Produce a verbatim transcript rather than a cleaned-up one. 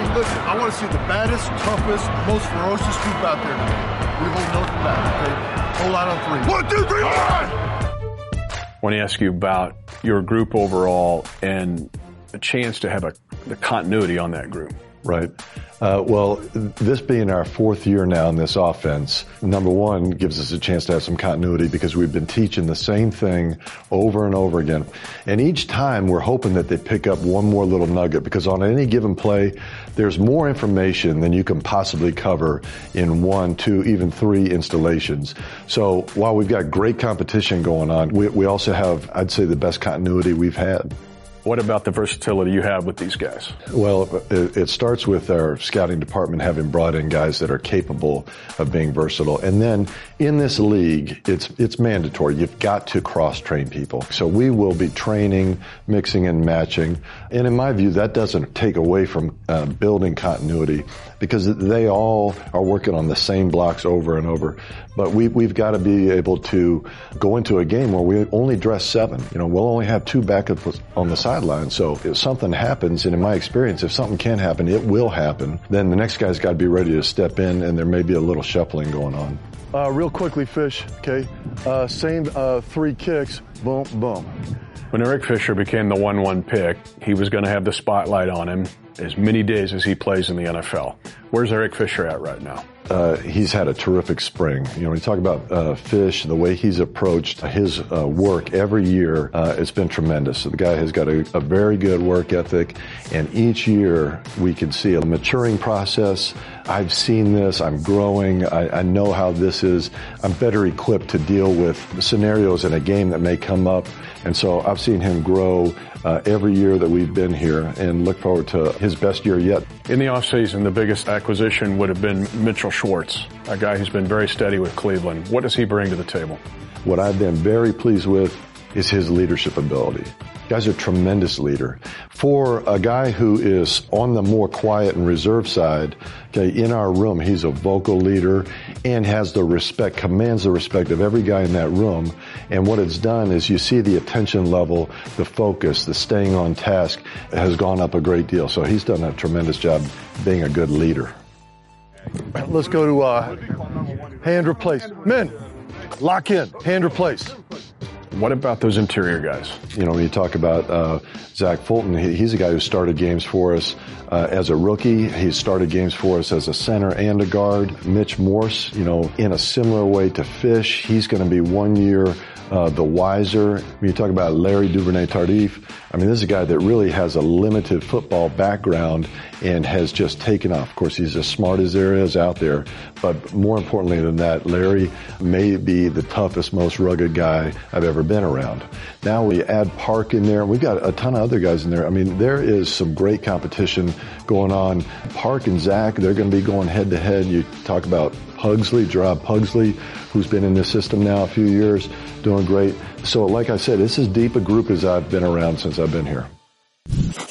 listen, I want to see the baddest, toughest, most ferocious group out there today. We hold nothing back, okay? Hold out on three. One, two, three, one! I want to ask you about your group overall and a chance to have a the continuity on that group. Right. Uh, well, this being our fourth year now in this offense, number one, gives us a chance to have some continuity because we've been teaching the same thing over and over again. And each time we're hoping that they pick up one more little nugget because on any given play, there's more information than you can possibly cover in one, two, even three installations. So while we've got great competition going on, we, we also have, I'd say, the best continuity we've had. What about the versatility you have with these guys? Well, it, it starts with our scouting department having brought in guys that are capable of being versatile. And then in this league, it's it's mandatory. You've got to cross-train people. So we will be training, mixing and matching. And in my view, that doesn't take away from uh, building continuity because they all are working on the same blocks over and over. But we, we've got to be able to go into a game where we only dress seven. You know, we'll only have two backups on the sideline. So if something happens, and in my experience, if something can happen, it will happen, then the next guy's got to be ready to step in, and there may be a little shuffling going on. Uh, real quickly, Fish, okay? Uh, same uh, three kicks, boom, boom. When Eric Fisher became the one one pick, he was going to have the spotlight on him as many days as he plays in the N F L. Where's Eric Fisher at right now? Uh, he's had a terrific spring. You know, when you talk about uh, Fish, the way he's approached his uh, work every year, uh, it's been tremendous. So the guy has got a, a very good work ethic, and each year we can see a maturing process. I've seen this. I'm growing. I, I know how this is. I'm better equipped to deal with scenarios in a game that may come up, and so I've seen him grow uh, every year that we've been here, and look forward to his best year yet. In the offseason, the biggest acquisition would have been Mitchell Schwartz, a guy who's been very steady with Cleveland. What does he bring to the table? What I've been very pleased with is his leadership ability. The guy's a tremendous leader. For a guy who is on the more quiet and reserved side, okay, in our room, he's a vocal leader and has the respect, commands the respect of every guy in that room. And what it's done is you see the attention level, the focus, the staying on task has gone up a great deal. So he's done a tremendous job being a good leader. Let's go to uh, hand replace. Men, lock in, hand replace. What about those interior guys? You know, when you talk about uh, Zach Fulton, he, he's a guy who started games for us uh, as a rookie. He's started games for us as a center and a guard. Mitch Morse, you know, in a similar way to Fish, he's going to be one year uh, the wiser. When you talk about Larry Duvernay-Tardif, I mean, this is a guy that really has a limited football background and has just taken off. Of course, he's as smart as there is out there. But more importantly than that, Larry may be the toughest, most rugged guy I've ever been around. Now we add Park in there. We've got a ton of other guys in there. I mean, there is some great competition going on. Park and Zach, they're going to be going head to head. You talk about Pugsley, Gerard Pugsley, who's been in this system now a few years, doing great. So like I said, it's as deep a group as I've been around since I've been here.